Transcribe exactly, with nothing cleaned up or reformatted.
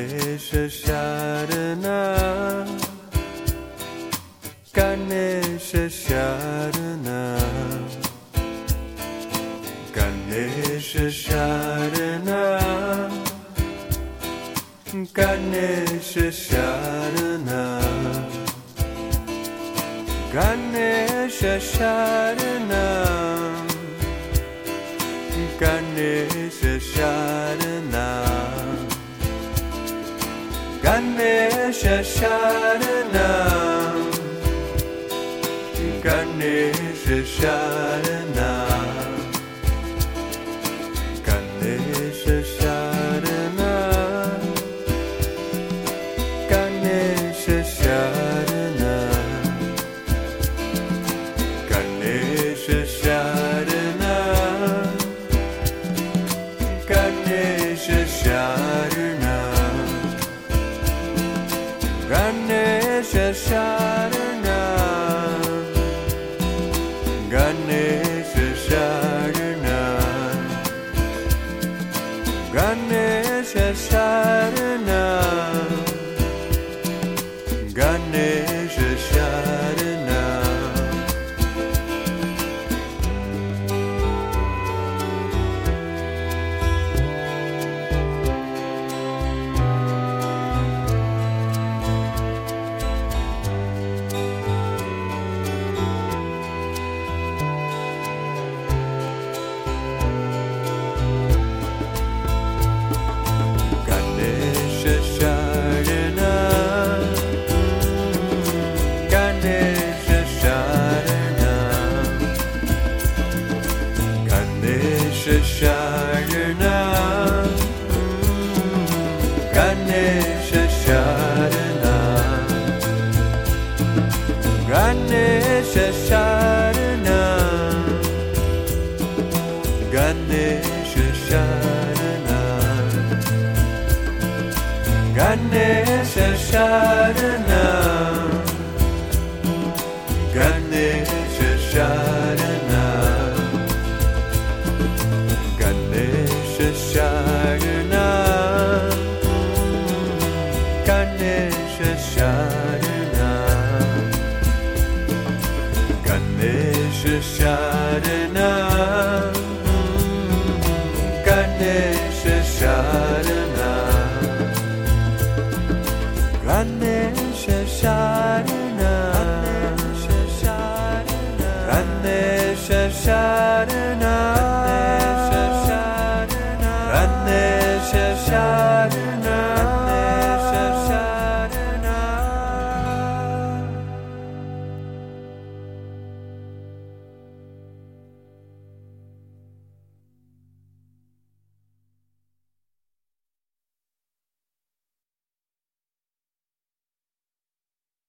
Ganesha Sharana, Ganesha Sharana, Ganesha Sharana, Ganesha Sharana, Ganesha Sharana, Ganesha Sharana, Ganesha Sharana, Ganesha Sharana, Ganesha Sharana, Ganesha Sharana, Ganesha Sharana, Ganesha Sharana, Ganesha Sharana, Ganesha Sharana, Ganesha Sharana, Ganesha Sharana. Ganesha Sharana, Ganesha Sharana, Ganesha Sharana, Ganesha Sharana, Ganesha Sharana, Ganesha Sharana, Ganesha Sharana,